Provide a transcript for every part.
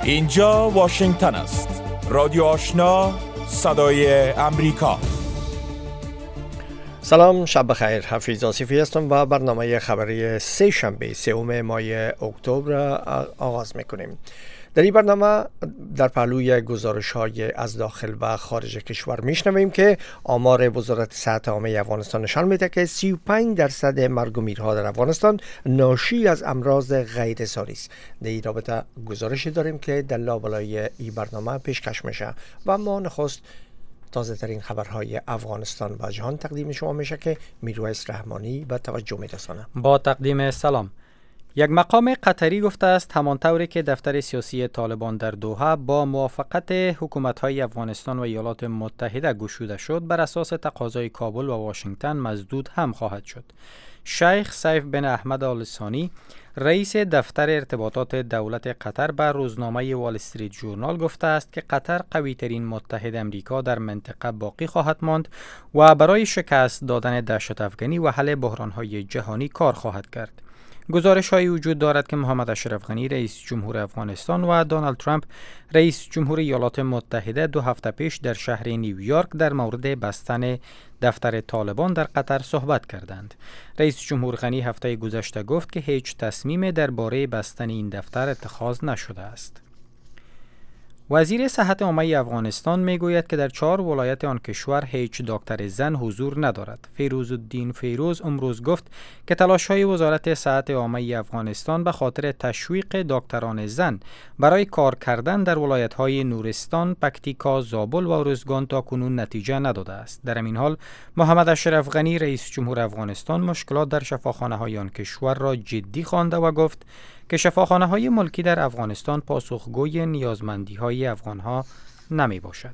اینجا واشنگتن است. رادیو آشنا، صدای امریکا. سلام، شب بخیر. حفیظ آصفی هستم و برنامه خبری سه شنبه سوم ماه اکتبر آغاز میکنیم. در این برنامه در پهلوی گزارش‌های از داخل و خارج کشور میشنویم که آمار وزارت صحت عامه افغانستان نشان میده که 35% مرگ و میرها در افغانستان ناشی از امراض غیر ساری است. در این رابطه گزارشی داریم که در لابلای این برنامه پیشکش میشه و ما نخست تازه ترین خبرهای افغانستان و جهان تقدیم شما میشه که میرویس رحمانی به توجه میرسانه. با تقدیم سلام. یک مقام قطری گفته است همانطوری که دفتر سیاسی طالبان در دوحه با موافقت حکومت‌های افغانستان و ایالات متحده گشوده شد، بر اساس تقاضای کابل و واشنگتن مسدود هم خواهد شد. شیخ سیف بن احمد آل ثانی، رئیس دفتر ارتباطات دولت قطر، به روزنامه وال استریت ژورنال گفته است که قطر قوی‌ترین متحد امریکا در منطقه باقی خواهد ماند و برای شکست دادن دهشت افغانی و حل بحران‌های جهانی کار خواهد کرد. گزارش‌هایی وجود دارد که محمد اشرف غنی رئیس جمهور افغانستان و دونالد ترامپ رئیس جمهور ایالات متحده 2 هفته پیش در شهر نیویورک در مورد بستن دفتر طالبان در قطر صحبت کردند. رئیس جمهور غنی هفته گذشته گفت که هیچ تصمیم درباره بستن این دفتر اتخاذ نشده است. وزیر صحت عامه افغانستان میگوید که در 4 ولایت آن کشور هیچ دکتر زن حضور ندارد. فیروزالدین فیروز امروز گفت که تلاش‌های وزارت صحت عامه افغانستان به خاطر تشویق دکتران زن برای کار کردن در ولایت‌های نورستان، پکتیکا، زابل و ارزگان تا کنون نتیجه نداده است. در این حال محمد اشرف غنی رئیس جمهور افغانستان مشکلات در شفاخانه‌های آن کشور را جدی خوانده و گفت که شفاخانه‌های ملکی در افغانستان پاسخگوی نیازمندی‌های افغان‌ها نمی باشد.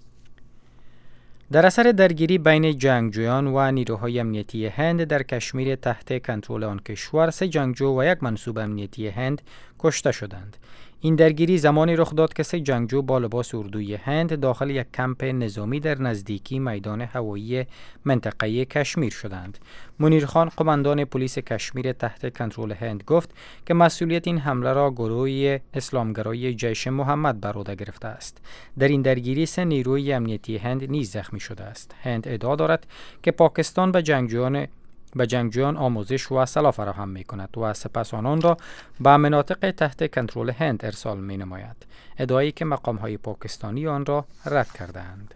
در اثر درگیری بین جنگجویان و نیروهای امنیتی هند در کشمیر تحت کنترل آن کشور، 3 جنگجو و 1 منصوب امنیتی هند کشته شدند. این درگیری زمانی رخ داد که 3 جنگجو با لباس اردوی هند داخل یک کمپ نظامی در نزدیکی میدان هوایی منطقه کشمیر شدند. منیر خان، قماندان پلیس کشمیر تحت کنترل هند، گفت که مسئولیت این حمله را گروه اسلامگرای جیش محمد بر عهده گرفته است. در این درگیری 3 نیروی امنیتی هند نیز زخمی شده است. هند ادعا دارد که پاکستان به جنگجویان آموزش و سلاح فراهم می کند و سپس آنان را به مناطق تحت کنترل هند ارسال می نماید. ادعایی که مقام های پاکستانی آن را رد کردند.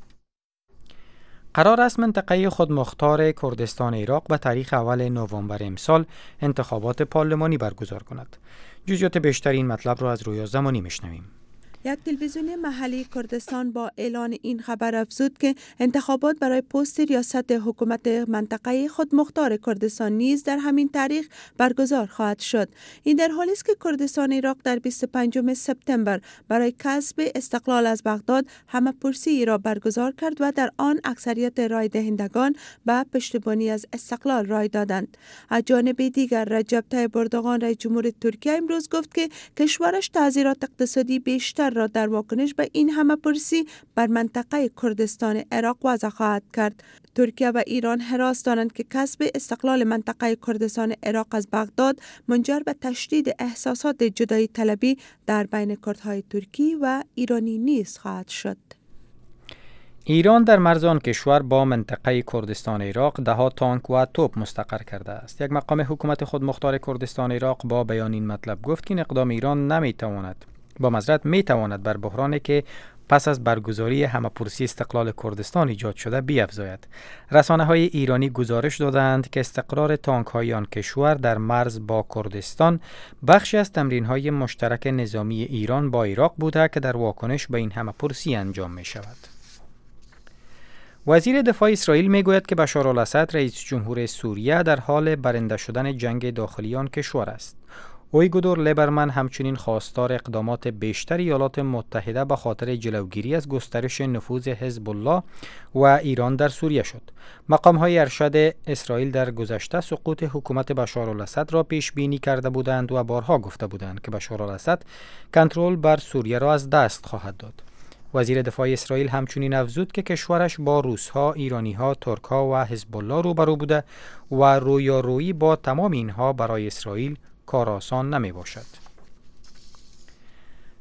قرار است منطقه خودمختار کردستان عراق به تاریخ اول نوامبر امسال انتخابات پارلمانی برگزار کند. جزئیات بیشتر این مطلب را از رویا زمانی میشنویم. یک تلویزیون محلی کردستان با اعلان این خبر افزود که انتخابات برای پست ریاست حکومت منطقه خودمختار کردستان نیز در همین تاریخ برگزار خواهد شد. این در حالی است که کردستان عراق در 25 سپتامبر برای کسب استقلال از بغداد همه‌پرسی را برگزار کرد و در آن اکثریت رای دهندگان به پشتیبانی از استقلال رای دادند. از جانب دیگر رجب طیب اردوغان رئیس جمهور ترکیه امروز گفت که کشورش تعزیرات اقتصادی بیشتر را در واکنش به این همه‌پرسی بر منطقه کردستان عراق وضع خواهد کرد. ترکیه و ایران حراس دارند که کسب استقلال منطقه کردستان عراق از بغداد منجر به تشدید احساسات جدایی طلبی در بین کردهای ترکی و ایرانی نیز خواهد شد. ایران در مرز آن کشور با منطقه کردستان عراق 10 تانک و توپ مستقر کرده است. یک مقام حکومت خودمختار کردستان عراق با بیان این مطلب گفت که این اقدام ایران میتواند بر بحرانی که پس از برگزاری همه‌پرسی استقلال کردستان ایجاد شده بیفزاید. رسانه‌های ایرانی گزارش دادند که استقرار تانک‌های آن کشور در مرز با کردستان بخشی از تمرین‌های مشترک نظامی ایران با عراق بوده که در واکنش به این همه‌پرسی انجام می‌شود. وزیر دفاع اسرائیل میگوید که بشار الاسد رئیس جمهور سوریه در حال برنده شدن جنگ داخلی آن کشور است. اویگودور لیبرمن همچنین خواستار اقدامات بیشتر ایالات متحده به خاطر جلوگیری از گسترش نفوذ حزب الله و ایران در سوریه شد. مقام‌های ارشد اسرائیل در گذشته سقوط حکومت بشار الاسد را پیش بینی کرده بودند و بارها گفته بودند که بشار الاسد کنترل بر سوریه را از دست خواهد داد. وزیر دفاع اسرائیل همچنین افزود که کشورش با روس‌ها، ایرانی‌ها، ترک‌ها و حزب الله روبرو بوده و رویارویی با تمام اینها برای اسرائیل کار آسان نمی باشد.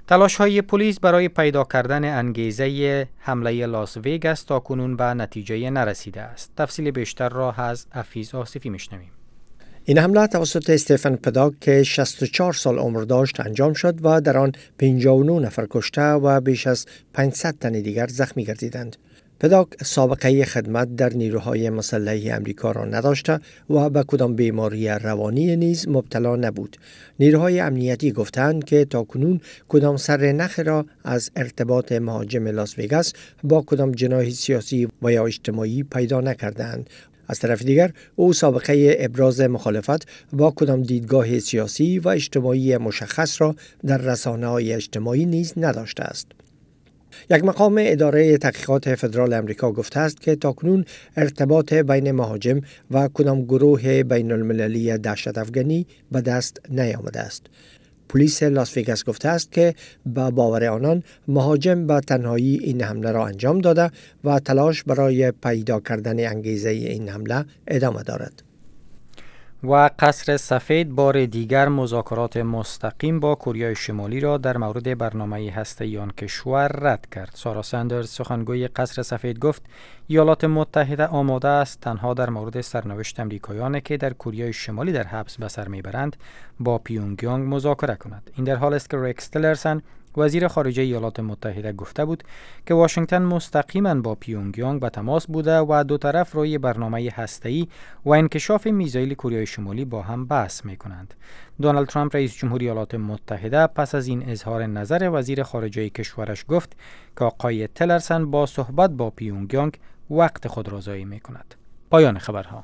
تلاش‌های پلیس برای پیدا کردن انگیزه حمله لاس وگاس تاکنون به نتیجه نرسیده است. تفصیل بیشتر را از حفیظ آصفی میشنویم. این حمله توسط استفن پداک که 64 سال عمر داشت انجام شد و در آن 59 نفر کشته و بیش از 500 تن دیگر زخمی گردیدند. پداک سابقه خدمت در نیروهای مسلح امریکا را نداشته و به کدام بیماری روانی نیز مبتلا نبود. نیروهای امنیتی گفتند که تاکنون کدام سرنخ را از ارتباط مهاجم لاس وگاس با کدام جناح سیاسی و یا اجتماعی پیدا نکردند. از طرف دیگر او سابقه ابراز مخالفت با کدام دیدگاه سیاسی و اجتماعی مشخص را در رسانه‌های اجتماعی نیز نداشته است. یک مقام اداره تحقیقات فدرال امریکا گفته است که تاکنون ارتباط بین مهاجم و کدام گروه بین المللی دهشت افغانی به دست نیامده است. پلیس لاس وگاس گفته است که به باور آنان مهاجم به تنهایی این حمله را انجام داده و تلاش برای پیدا کردن انگیزه این حمله ادامه دارد. و قصر سفید بار دیگر مذاکرات مستقیم با کره شمالی را در مورد برنامه هسته‌ای آن کشور رد کرد. سارا ساندرز سخنگوی قصر سفید گفت ایالات متحده آماده است تنها در مورد سرنوشت امریکایانی که در کره شمالی در حبس به سر میبرند با پیونگیانگ مذاکره کند. این در حال است که ریکس تیلرسن وزیر خارجه ایالات متحده گفته بود که واشنگتن مستقیما با پیونگیانگ به تماس بوده و دو طرف روی برنامه هسته‌ای و انکشاف میزایل کره شمالی با هم بحث می‌کنند. دونالد ترامپ رئیس جمهوری ایالات متحده پس از این اظهار نظر وزیر خارجه کشورش گفت که آقای تیلرسن با صحبت با پیونگیانگ وقت خود را ضایع می‌کند. پایان خبرها.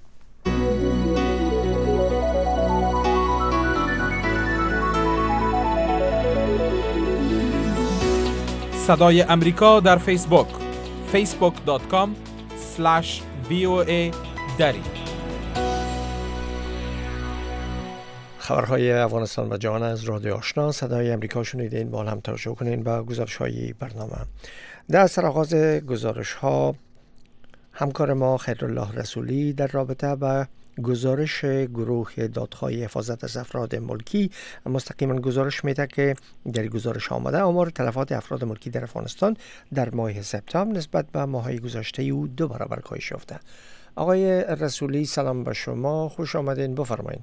صدای امریکا در فیسبوک facebook.com/VOA دری. خبرهای افغانستان و جهان از رادیو آشنا صدای امریکا شنیدین. با هم توجه کنین به گزارش‌های برنامه. در سرآغاز گزارش‌ها همکار ما خیرالله رسولی در رابطه با گزارش گروه دادخواه حفاظت از افراد ملکی مستقیما گزارش میده که در گزارش آمده آمار تلفات افراد ملکی در افغانستان در ماه سپتامبر نسبت به ماه‌های گذشته او 2 برابر کاهش یافته. آقای رسولی سلام به شما، خوش آمدین، بفرمایید.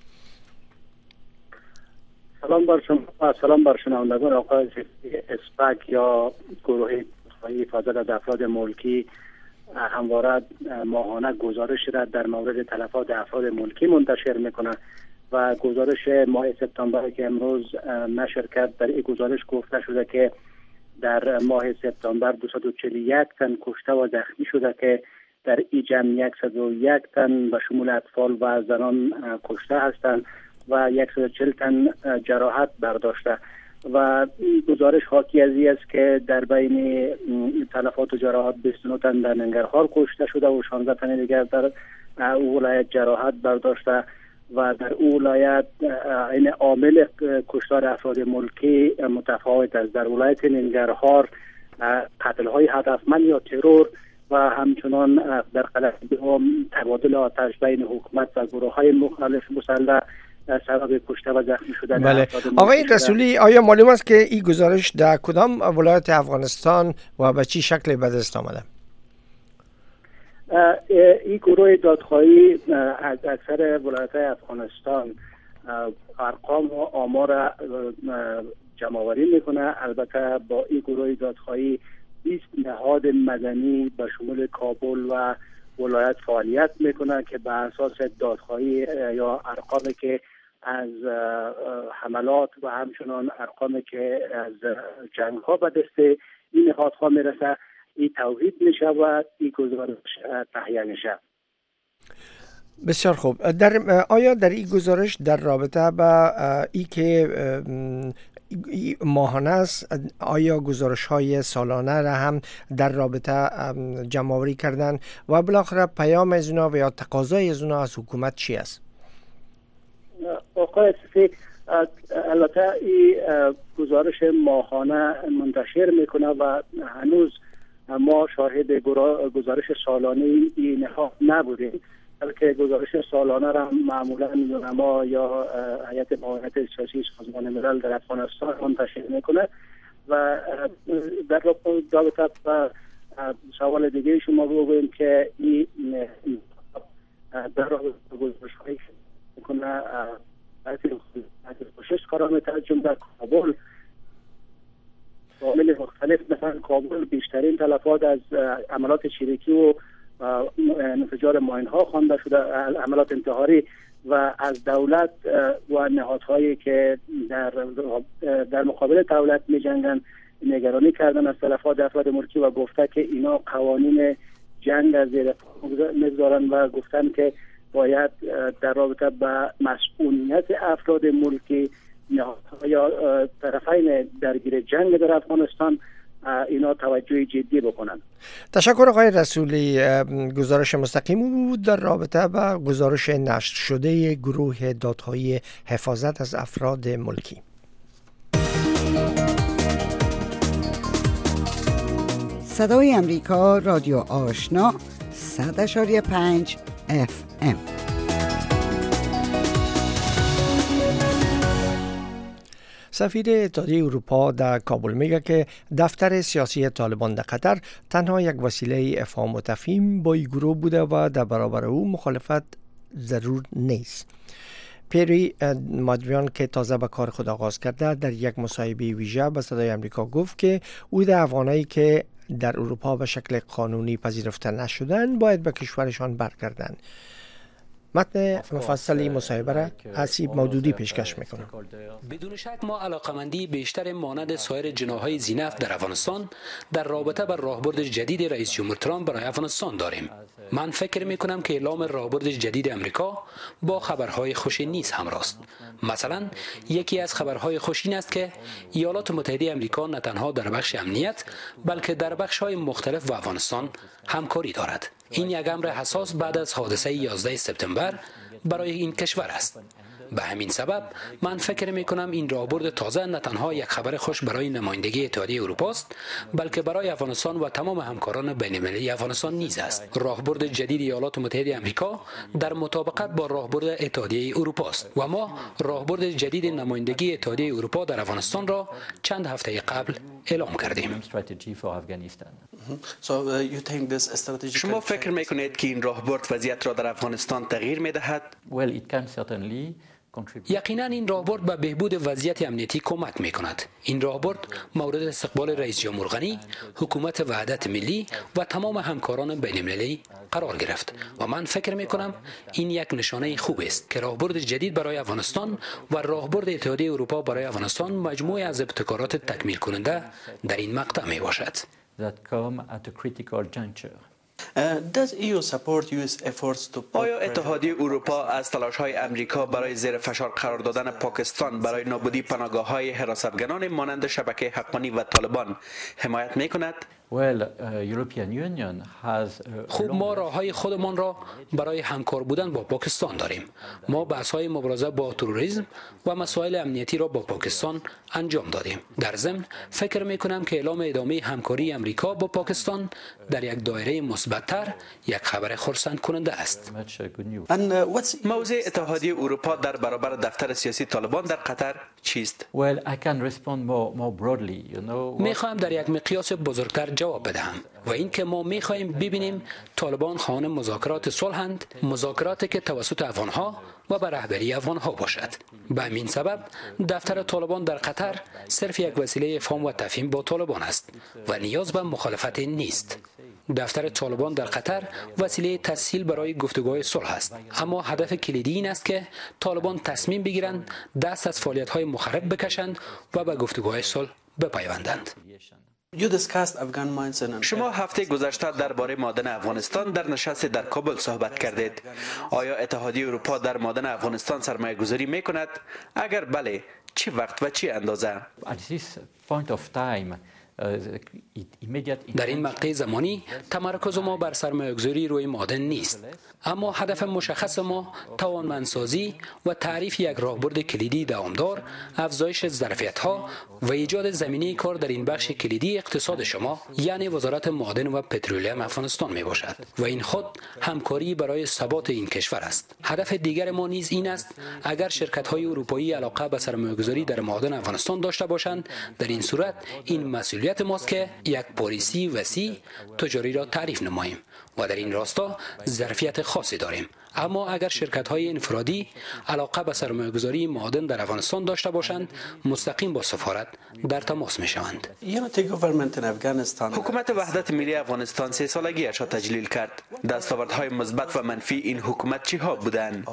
سلام بر شما، سلام بر شنوندگان. آقای اسپک یا گروه دادخواه حفاظت از افراد ملکی همواره ماهانه گزارش را در مورد تلفات افراد ملکی منتشر میکنه و گزارش ماه سپتامبر که امروز نشر کرد در این گزارش گفته شده که در ماه سپتامبر 241 تن کشته و زخمی شده که در این جمع 101 تن به شمول اطفال و زنان کشته هستند و 140 تن جراحت برداشته و این گزارش حاکی از این است که در بین تلفات و جراحت 29 تن در ننگرهار کشته شده و 16 تن دیگر در او ولایت جراحت برداشته و در او ولایت این عامل کشتار افراد ملکی متفاوت است. در ولایت ننگرهار قتل‌های هدفمند یا ترور و همچنان در قلعه تبادل آتش بین حکومت و گروه‌های مخالف مسلح سبب کشته و زخمی شدن. بله. آقای رسولی، آیا معلوم است که این گزارش در کدام ولایت افغانستان و به چی شکل به دست آمده؟ این گروه دادخواهی از اکثر ولایت‌های افغانستان ارقام و آمار جمع‌آوری میکنه. البته با این گروه دادخواهی 20 نهاد مدنی به شمول کابل و ولایت فعالیت میکنه که به اساس دادخواهی یا ارقامی که از حملات و همچنان ارقامی که از جنگ ها به دست این نهادها میرسه این توحید میشه و این گزارش تهیه میشه. بسیار خوب. آیا در این گزارش در رابطه با ای که ماهانه است، آیا گزارش های سالانه را هم در رابطه جمع آوری کردن و بالاخره پیام از اونا و یا تقاضای از اونا از حکومت چی است؟ آقای صفی، البته این گزارش ماهانه منتشر میکنه و هنوز ما شاهد گزارش سالانه این نهاد نبودیم بلکه گزارش سالانه را معمولا یونما یا هیئت معاونت سیاسی سازمان ملل در افغانستان منتشر میکنه. و در رابطه با سوال دیگه شما بگوییم که این در رابطه با گزارش‌هایی که میکنه کوشش قرار می‌گیرد، جمله کابل عوامل مختلف، مثلا کابل بیشترین تلفات از عملات چریکی و انفجار ماین‌ها خوانده شده، عملات انتحاری، و از دولت و نهادهایی که در مقابل دولت می‌جنگند نگرانی کردن از تلفات افراد ملکی و گفته که اینا قوانین جنگ از زیر پا می‌گذارن و گفتن که باید در رابطه با مسئولیت افراد ملکی یا طرفین درگیر جنگ در افغانستان اینا توجه جدی بکنن. تشکر آقای رسولی. گزارش مستقیم بود در رابطه با گزارش نشر شده گروه دادخواهی حفاظت از افراد ملکی. صدای امریکا، رادیو آشنا، 100.5 FM. سفیر اتحادیه اروپا در کابل میگه که دفتر سیاسی طالبان در قطر تنها یک وسیله افهام و تفهیم با این گروه بوده و در برابر او مخالفت ضرور نیست. پیری مادویان که تازه به کار خود آغاز کرده در یک مصاحبه ویژه به صدای امریکا گفت که او در افغانایی که در اروپا به شکل قانونی پذیرفته نشدن باید به کشورشان برگردند. متن مفصلی مصاحبه را حسیب مودودی پیشکش میکنه. بدون شک ما علاقمندی بیشتر مانند سایر جناح‌های ذی‌نفع در افغانستان در رابطه با راهبرد جدید رئیس جمهور ترامپ برای افغانستان داریم. من فکر میکنم که اعلام راهبرد جدید امریکا با خبرهای خوشی نیز همراه است. مثلا یکی از خبرهای خوش این است که ایالات متحده امریکا نه تنها در بخش امنیت بلکه در بخش‌های مختلف با افغانستان همکاری دارد. این یک امر حساس بعد از حادثه 11 سپتامبر برای این کشور است. به همین سبب من فکر می کنم این راهبرد تازه نه تنها یک خبر خوش برای نمایندگی اتحادیه اروپا است بلکه برای افغانستان و تمام همکاران بین‌المللی افغانستان نیز است. راهبرد جدید ایالات متحده آمریکا در مطابقت با راهبرد اتحادیه اروپا است و ما راهبرد جدید نمایندگی اتحادیه اروپا در افغانستان را چند هفته قبل اعلام کردیم. شما فکر میکنید که این راهبرد وضعیت را در افغانستان تغییر میدهد؟ یقینا این راهبرد به بهبود وضعیت امنیتی کمک میکند. این راهبرد مورد استقبال رئیس جمهور غنی، حکومت وحدت ملی و تمام همکاران بین‌المللی قرار گرفت و من فکر میکنم این یک نشانه خوب است که راهبرد جدید برای افغانستان و راهبرد اتحادیه اروپا برای افغانستان مجموعه از ابتکارات تکمیل کننده در این مقطع می باشد. آیا اتحادیه اروپا از تلاش‌های امریکا برای زیر فشار قرار دادن پاکستان برای نابودی پناهگاه‌های حراستگران مانند شبکه حقانی و طالبان حمایت می‌کند؟ خوب، ما راه‌های خودمان را برای همکار بودن با پاکستان داریم. ما بحث‌های مبارزه با تروریسم و مسائل امنیتی را با پاکستان انجام دادیم. در ضمن فکر می‌کنم که اعلام ادامه همکاری امریکا با پاکستان در یک دایره مثبت‌تر یک خبر خرسند کننده است. موضع اتحادیه اروپا در برابر دفتر سیاسی طالبان در قطر چیست؟ می‌خواهم در یک مقیاس بزرگتر جواب بدهم و این که ما می‌خواهیم ببینیم طالبان خواهان مذاکرات صلحند، مذاکراتی که توسط افغان‌ها و به رهبری افغان‌ها باشد. به همین سبب دفتر طالبان در قطر صرف یک وسیله افهام و تفهیم با طالبان است و نیاز به مخالفت نیست. دفتر طالبان در قطر وسیله تسهیل برای گفتگوهای صلح است، اما هدف کلیدی این است که طالبان تصمیم بگیرند دست از فعالیت‌های مخرب بکشند و به گفتگوهای صلح بپیوندند. شما هفته گذشته درباره معادن افغانستان در نشست در کابل صحبت کردید. آیا اتحادیه اروپا در معادن افغانستان سرمایه گذاری می کند؟ اگر بله، چه وقت و چه اندازه؟ در این مقطع زمانی تمرکز ما بر سرمایه‌گذاری روی معادن نیست، اما هدف مشخص ما توانمندسازی و تعریف یک راهبرد کلیدی دوامدار، افزایش ظرفیت‌ها و ایجاد زمینه کار در این بخش کلیدی اقتصاد شما، یعنی وزارت معادن و پترولیم افغانستان می باشد و این خود همکاری برای ثبات این کشور است. هدف دیگر ما نیز این است اگر شرکت‌های اروپایی علاقه به سرمایه‌گذاری در معادن افغانستان داشته باشند، در این صورت این مسئولیت ماست که یک پالیسی وسیع تجاری را تعریف نماییم و در این راستا ظرفیت خاصی داریم. اما اگر شرکت‌های انفرادی علاقه به سرمایه‌گذاری معادن در افغانستان داشته باشند، مستقیم با سفارت در تماس می‌شوند. حکومت وحدت ملی افغانستان 3 سالگی‌اش را تجلیل کرد. دستاوردهای مثبت و منفی این حکومت چی‌ها بودند؟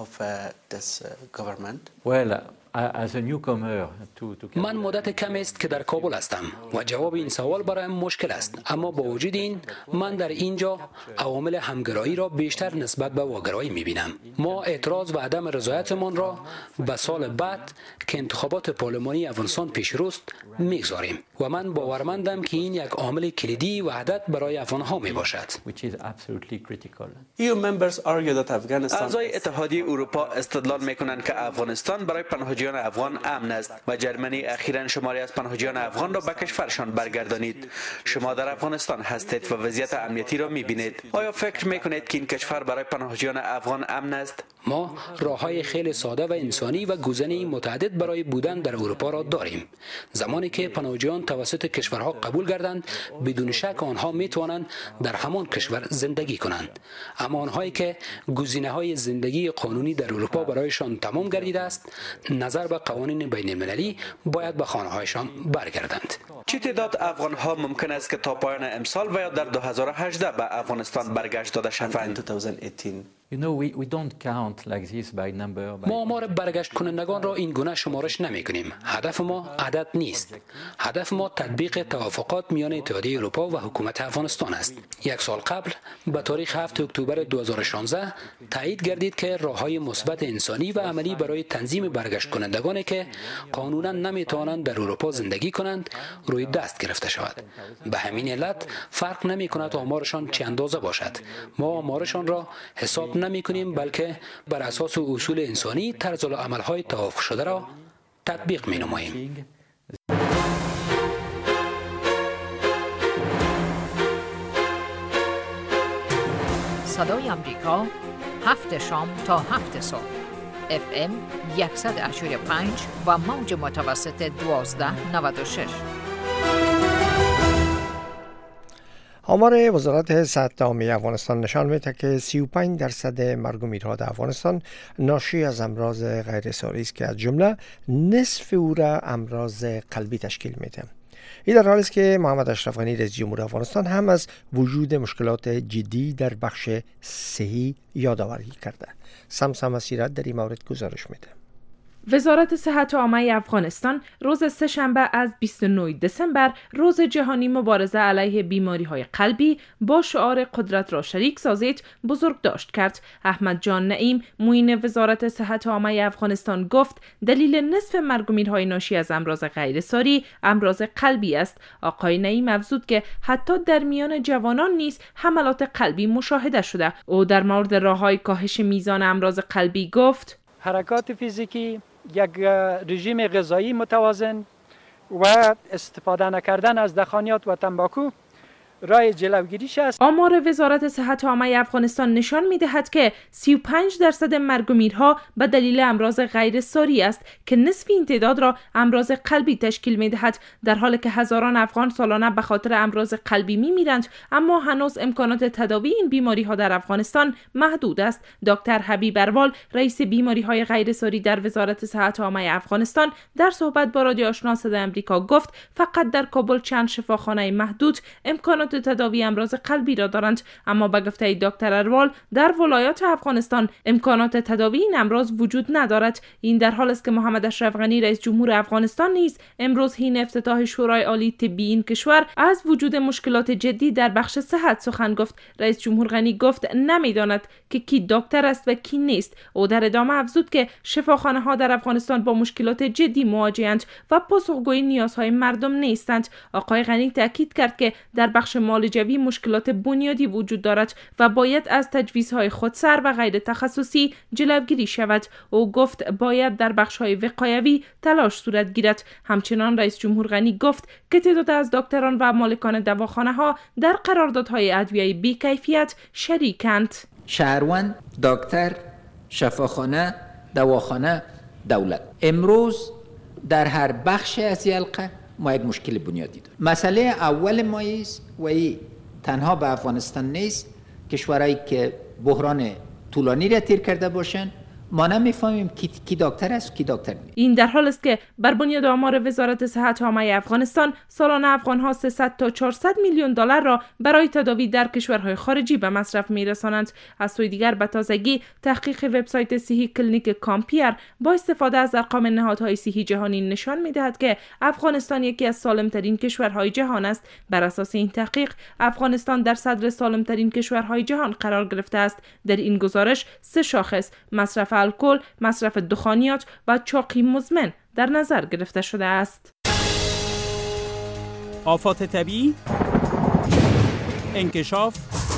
من مدت کمی است که در کابل هستم و جواب این سوال برایم مشکل است، اما با وجود این من در اینجا عوامل همگرایی را بیشتر نسبت به واگرایی می‌بینم. ما اعتراض و عدم رضایتمان را به سال بعد که انتخابات پارلمانی افغانستان پیش روست می‌گذاریم و من باورمندم که این یک عامل کلیدی وحدت برای افغان‌ها میباشد. اعضای اتحادیه اروپا استدلال می‌کنند که افغانستان برای پناهجویان افغان امن است و جرمنی اخیراً شماری از پناهجویان افغان را به کشورشان برگردانید. شما در افغانستان هستید و وضعیت امنیتی را می‌بینید. آیا فکر می‌کنید که این کشور برای پناهجویان افغان امن است؟ ما راه‌های خیلی ساده و انسانی و گزینه‌ای متعدد برای بودن در اروپا را داریم. زمانی که پناهجویان توسط کشورها قبول گردند، بدون شک آنها می‌توانند در همان کشور زندگی کنند. اما آنهایی که گزینه‌های زندگی قانونی در اروپا برایشان تمام گردیده است، نظر به قوانین بین‌المللی باید به خانه‌هایشان برگردند. چه تعداد افغان‌ها ممکن است که تا پایان امسال و یا در 2018 به افغانستان برگشت داده شوند؟ ما آمار برگشت کنندگان را این گونه شمارش نمی کنیم. هدف ما عدد نیست. هدف ما تطبیق توافقات میان اتحادیه اروپا و حکومت افغانستان است. 1 سال قبل به تاریخ 7 اکتبر 2016 تایید گردید که راه‌های مثبت انسانی و عملی برای تنظیم برگشت کنندگانی که قانونا نمی توانند در اروپا زندگی کنند روی دست گرفته شود. به همین علت فرق نمی کند آمارشان چه اندازه باشد. ما آمارشان را حساب نمی کنیم، بلکه بر اساس اصول انسانی طرز العمل‌های توافق شده را تطبیق می نماییم. صدای آمریکا 7 شام تا 7 صبح FM 100.5 و موج متوسط 1296. آمار وزارت صحت عامه افغانستان نشان می‌دهد که 35% مرگ و میرها در افغانستان ناشی از امراض غیرساری است که از جمله نصف او را امراض قلبی تشکیل می‌دهد. این در حالی است که محمد اشرف غنی رئیس جمهور افغانستان هم از وجود مشکلات جدی در بخش صحی یادآوری کرده. سمسم اسیرت در این مورد گزارش میده. وزارت صحت عامه افغانستان روز سه‌شنبه از 29 دسامبر روز جهانی مبارزه علیه بیماری‌های قلبی با شعار قدرت را شریک سازید بزرگداشت کرد. احمد جان نعیم معین وزارت صحت عامه افغانستان گفت دلیل نصف مرگ و میرهای ناشی از امراض غیرساری امراض قلبی است. آقای نعیم افزود که حتی در میان جوانان نیز حملات قلبی مشاهده شده. او در مورد راه‌های کاهش میزان امراض قلبی گفت حرکات فیزیکی، یک رژیم غذایی متوازن و استفاده نکردن از دخانیات و تنباکو راه جلوگیریش است. آمار وزارت صحت عامه افغانستان نشان می‌دهد که 35% مرگ و میرها به دلیل امراض غیرساری است که نصف این تعداد را امراض قلبی تشکیل می‌دهد، در حالی که هزاران افغان سالانه به خاطر امراض قلبی می‌میرند، اما هنوز امکانات تداوی این بیماری‌ها در افغانستان محدود است. دکتر حبیب اروال رئیس بیماری‌های غیرساری در وزارت صحت عامه افغانستان در صحبت با رادیو آشنا صدای آمریکا گفت فقط در کابل چند شفاخانه محدود امکانات امکانات تداوی امراض قلبی را دارند، اما به گفته دکتر اروال در ولایات افغانستان امکانات تداوی این امراض وجود ندارد. این در حال است که محمد اشرف غنی رئیس جمهور افغانستان نیز امروز حین افتتاح شورای عالی طبی این کشور از وجود مشکلات جدی در بخش صحت سخن گفت. رئیس جمهور غنی گفت نمیداند که کی دکتر است و کی نیست. او در ادامه افزود که شفاخانه ها در افغانستان با مشکلات جدی مواجهند و پاسخگوی نیازهای مردم نیستند. آقای غنی تاکید کرد که در بخش معالجوی مشکلات بنیادی وجود دارد و باید از تجویزهای خودسر و غیر تخصصی جلوگیری شود. او گفت باید در بخش‌های وقایوی تلاش صورت گیرد. همچنان رئیس جمهور غنی گفت که تعداد از دکتران و مالکان دواخانه‌ها در قراردادهای ادویه‌ای بی‌کیفیت شریکند. شهروند، دکتر، شفاخانه، دواخانه، دولت. امروز در هر بخش از حلقه ما یک مشکل بنیادی داریم. مسئله اول ما است و این تنها به افغانستان نیست، کشورهایی که بحران طولانی را تیر کرده باشند ما نمیفهمیم کی دکتر است کی دکتر نیست. این در حال است که بر بنیاد آمار وزارت صحت عامه افغانستان سالانه افغان‌ها 300 تا 400 میلیون دلار را برای تداوی در کشورهای خارجی به مصرف می‌رسانند. از سوی دیگر به تازگی تحقیق وبسایت صحی کلینیک کامپیر با استفاده از ارقام نهادهای صحی جهانی نشان می‌دهد که افغانستان یکی از سالم‌ترین کشورهای جهان است. بر اساس این تحقیق افغانستان در صدر سالم‌ترین کشورهای جهان قرار گرفته است. در این گزارش 3 شاخص مصرف الکل، مصرف دخانیات و چاقی مزمن در نظر گرفته شده است. آفات طبیعی، انکشاف،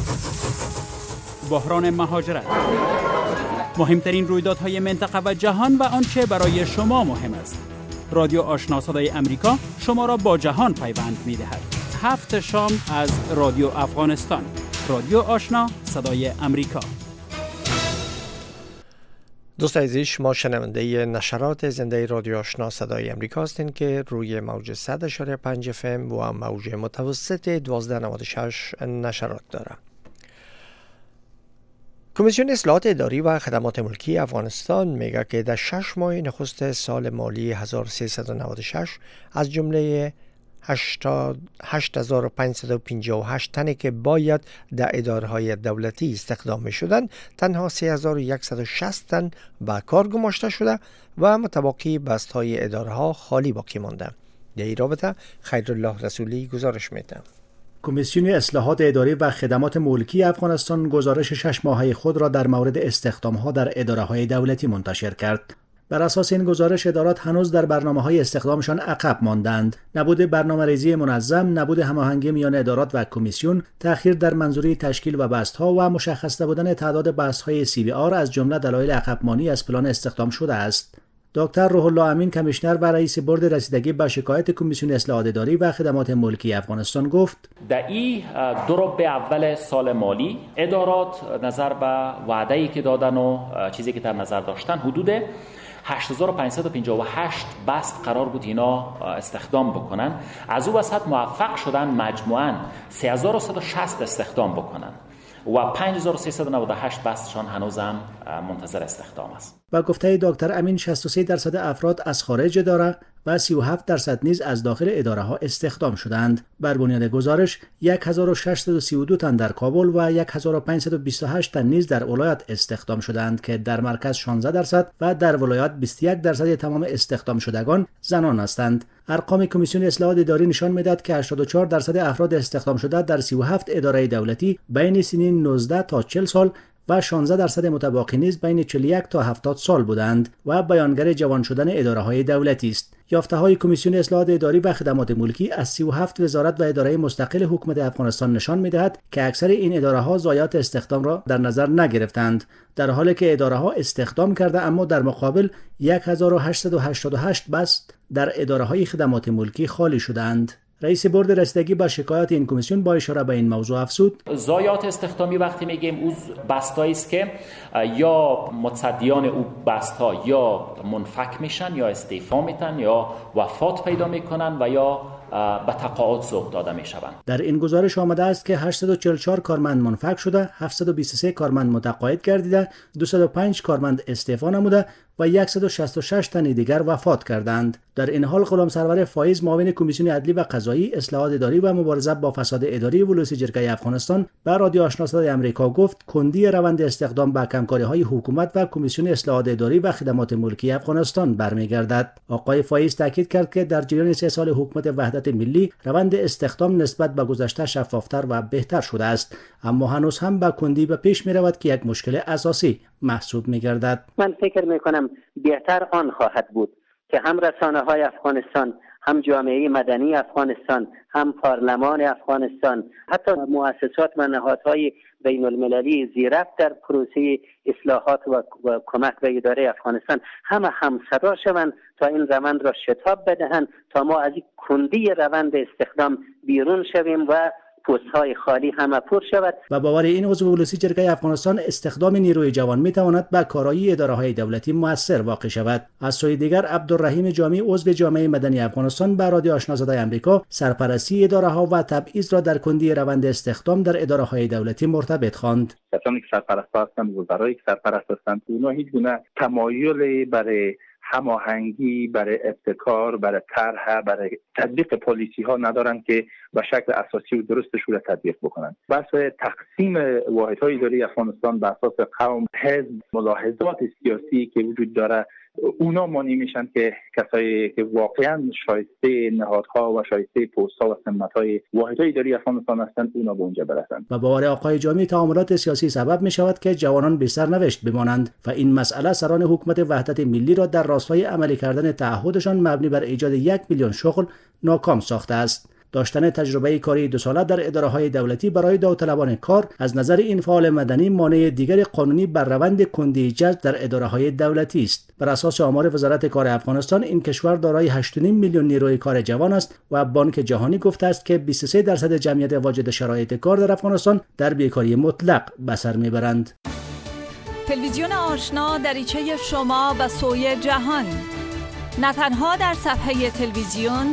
بحران مهاجرت، مهمترین رویدادهای منطقه و جهان و آنچه برای شما مهم است. رادیو آشنا صدای امریکا شما را با جهان پیوند می‌دهد. 7 شام از رادیو افغانستان. رادیو آشنا صدای امریکا. دوست عزیز، شما شنونده نشرات زنده رادیو آشنا صدای امریکا هستین که روی موج 100.5 FM و موج متوسط 1296 نشرات داره. کمیسیون اصلاحات اداری و خدمات ملکی افغانستان میگه که در 6 ماه نخست سال مالی 1396 از جمله 8558 تنی که باید در اداره‌های دولتی استخدام شدند، تنها 3160 تن به کار گماشته شده و متبقی بست‌های اداره‌ها خالی باقی مانده. در این رابطه خیرالله رسولی گزارش میده. کمیسیون اصلاحات اداری و خدمات ملکی افغانستان گزارش 6 ماهه خود را در مورد استخدام‌ها در اداره‌های دولتی منتشر کرد. بر اساس این گزارش ادارات هنوز در برنامه‌های استخدامشان عقب ماندند. نبود برنامه‌ریزی منظم، نبود هماهنگی میان ادارات و کمیسیون، تأخیر در منظوری تشکیل و بست‌ها و مشخص نبودن تعداد بست‌های CBR از جمله دلایل عقب‌مانی از پلان استخدام شده است. دکتر روح الله امین کمیشنر و رئیس بورد رسیدگی به شکایت کمیسیون اصلاحات اداری و خدمات ملکی افغانستان گفت: در این دو ربع اول سال مالی ادارات نظر به وعده‌ای که دادن و چیزی که در نظر داشتن حدود 8558 بست قرار بود اینا استخدام بکنن. از او وسط موفق شدن مجموعاً 3160 استخدام بکنن و 5398 بستشان هنوزم منتظر استخدام است. با گفته دکتر امین 63% افراد از خارج اداره و 37% نیز از داخل اداره ها استخدام شدند. بر بنیاد گزارش 1632 تن در کابل و 1528 تن نیز در ولایت استخدام شدند که در مرکز 16% و در ولایت 21% تمام استخدام شدگان زنان هستند. ارقام کمیسیون اصلاحات اداری نشان می‌دهد که 84% افراد استخدام شده در 37 اداره دولتی بین سنین 19 تا 40 سال و 16% متباقی نیز بین 41 تا 70 سال بودند و بیانگر جوان شدن اداره‌های دولتی است. یافته‌های کمیسیون اصلاحات اداری و خدمات ملکی از 37 وزارت و اداره مستقل حکومت افغانستان نشان می‌دهد که اکثر این اداره‌ها ضایعات استخدام را در نظر نگرفتند، در حالی که اداره‌ها استخدام کرده اما در مقابل 1888 بست در اداره‌های خدمات ملکی خالی شدند. رئیس بورد رسیدگی با شکایات این کمیسیون با اشاره به این موضوع افزود: ضایعات استخدامی وقتی میگیم او بستایی است که یا متصدیان او بست‌ها یا منفک میشن یا استعفا میتن یا وفات پیدا میکنن و یا به تقاعد سوق داده می شوند. در این گزارش آمده است که 844 کارمند منفک شده، 723 کارمند متقاعد گردیده، 205 کارمند استعفا نموده و 166 تن دیگر وفات کردند. در این حال غلام سرور فایز معاون کمیسیون عدلی و قضایی، اصلاحات اداری و مبارزه با فساد اداری ولوسی جرگه افغانستان به رادیو آشنا صدای آمریکا گفت کندی روند استخدام به کمکاری‌های حکومت و کمیسیون اصلاحات اداری و خدمات ملکی افغانستان برمیگردد. آقای فایز تاکید کرد که در جریان 3 سال حکومت وحدت ملی روند استخدام نسبت به گذشته شفافتر و بهتر شده است، اما هنوز هم به کندی به پیش می‌رود که یک مشکل اساسی محسوب می‌گردد. من فکر می‌کنم بهتر آن خواهد بود که هم رسانه‌های افغانستان، هم جامعه مدنی افغانستان، هم پارلمان افغانستان، حتی مؤسسات و نهادهای بین المللی زیرفت در پروسه اصلاحات و کمک به اداره افغانستان همه همصدا شوند تا این روند را شتاب بدهند تا ما از این کندی روند استخدام بیرون شویم و پست‌های خالی همه پر شود. و باور این عضو ولوسی جرگه افغانستان استخدام نیروی جوان میتواند به کارایی اداره‌های دولتی مؤثر واقع شود. از سوی دیگر عبدالرحیم جامی عضو جامعه مدنی افغانستان به رادیو آشنا صدای آمریکا سرپرستی اداره‌ها و تبعیض را در کندی روند استخدام در اداره‌های دولتی مرتبط خواند. کسانی که سرپرست هستند، وزرایی که سرپرست هستند، اونها هیچ گونه تمایل برای هماهنگی، برای ابتکار، برای طرح، برای تطبیق پالیسی ها ندارند که به شکل اساسی و درستش رو تطبیق بکنند. بس تقسیم واحدهای اداری افغانستان به اساس قوم، حزب، ملاحظات سیاسی که وجود داره، اونا مانع میشن که کسایی که واقعا شایسته نهادها و شایسته پست‌ها و سمت‌های واحدهای اداری افغانستان هستند اونا به اونجا برسند. و باور آقای جامی تعاملات سیاسی سبب می شود که جوانان بی سرنوشت بمانند و این مسئله سران حکومت وحدت ملی را در راستای عملی کردن تعهدشان مبنی بر ایجاد 1 میلیون شغل ناکام ساخته است. داشتن تجربه کاری 2 ساله در اداره‌های دولتی برای داوطلبان کار از نظر این فعال مدنی مانع دیگر قانونی بر روند کندی جذب در اداره‌های دولتی است. بر اساس آمار وزارت کار افغانستان این کشور دارای 8.5 میلیون نیروی کار جوان است و بانک جهانی گفته است که 23% جمعیت واجد شرایط کار در افغانستان در بیکاری مطلق به سر میبرند. تلویزیون آشنا دریچه شما به سوی جهان، نه تنها در صفحه تلویزیون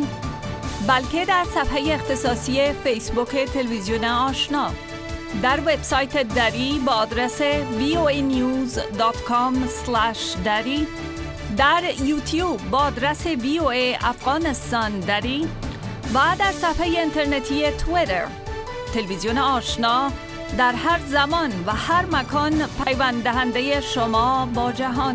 بلکه در صفحه اختصاصی فیسبوک تلویزیون آشنا، در وبسایت دری با آدرس voanews.com/dari، در یوتیوب با آدرس VOA افغانستان دری و در صفحه اینترنتی توییتر. تلویزیون آشنا در هر زمان و هر مکان پیوند دهنده شما با جهان.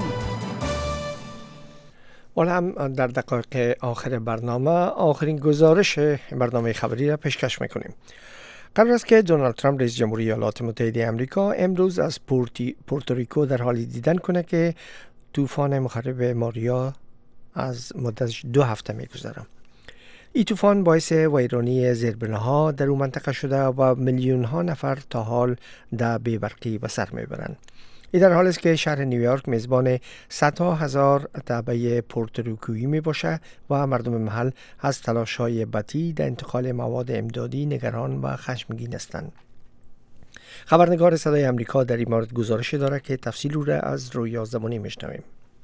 حالا هم در دقایق آخر برنامه آخرین گزارش برنامه خبری را پیشکش میکنیم. قبل از که دونالد ترامپ رئیس جمهوری ایالات متحده آمریکا امروز از پورتوریکو در حالی دیدن کنه که طوفان مخرب ماریا از مدت 2 هفته میگذره. این طوفان باعث ویرانی زیربناها در اون منطقه شده و میلیون ها نفر تا حال در بی‌برقی به سر میبرند. این در حالی است که شهر نیویورک میزبان صدها هزار تبع پورتوریکویی می باشه و مردم محل از تلاش‌های بطی در انتقال مواد امدادی نگران و خشمگین هستند. خبرنگار صدای آمریکا در این مورد گزارش داره که تفصیل او را از رویا زمانی میشنویم.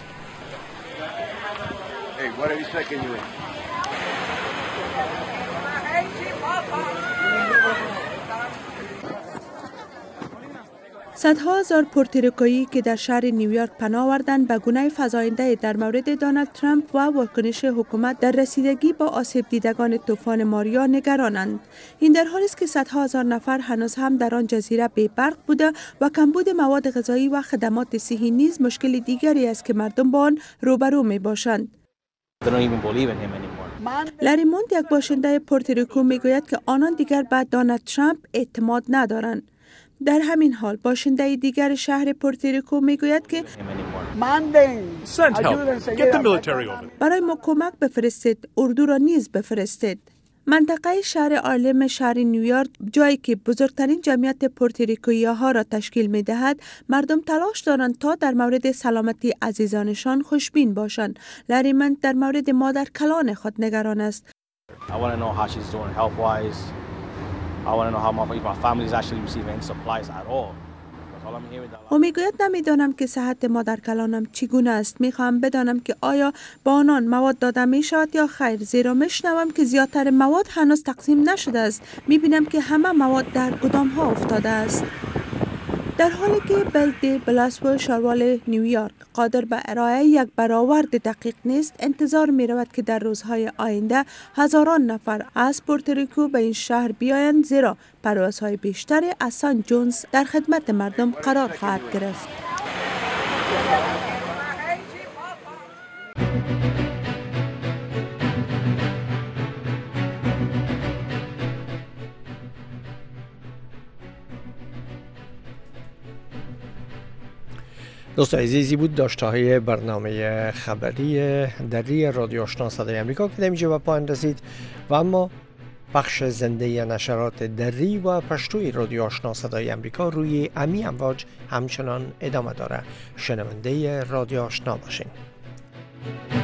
صدها هزار پورتوریکویی که در شهر نیویورک پناه آوردند به گونه فزاینده در مورد دونالد ترامپ و واکنش حکومت در رسیدگی با آسیب دیدگان طوفان ماریا نگرانند. این در حالی است که صدها هزار نفر هنوز هم در آن جزیره بی برق بوده و کمبود مواد غذایی و خدمات صحی نیز مشکل دیگری است که مردم با آن روبرو می باشند. لری موند یک باشنده پورتوریکو می گوید که آنان دیگر به دونالد ترامپ اعتماد ندارند. در همین حال باشنده دیگر شهر پورتوریکو میگوید که برای ما کمک بفرستید، اردو را نیز بفرستید. منطقه شهر آرلم شهر نیویورک، جایی که بزرگترین جمعیت پورتوریکویی ها را تشکیل می دهد، مردم تلاش دارند تا در مورد سلامتی عزیزانشان خوشبین باشند. لری موند در مورد مادر کلان خود نگران است. I want to know how my family is actually receiving any supplies at all. او میگوید نمیدانم که صحت مادر کلانم چگونه است. میخواهم بدانم که آیا با آنان مواد داده می شود یا خیر، زیرا میشنوم که زیادتر مواد هنوز تقسیم نشده است. میبینم که همه مواد در گدام ها افتاده است. در حالی که بلد بلاسبو شاروال نیویورک قادر به ارائه یک برآورد دقیق نیست، انتظار می رود که در روزهای آینده هزاران نفر از پورتوریکو به این شهر بیایند، زیرا پروازهای بیشتری از سان جونز در خدمت مردم قرار خواهد گرفت. دوستان عزیزی بود داشته برنامه خبری دری رادیو آشنا صدای امریکا که نمیشه به پایان رسید و اما بخش زنده نشرات دری و پشتوی رادیو آشنا صدای امریکا روی امی امواج همچنان ادامه داره. شنونده رادیو آشنا باشین.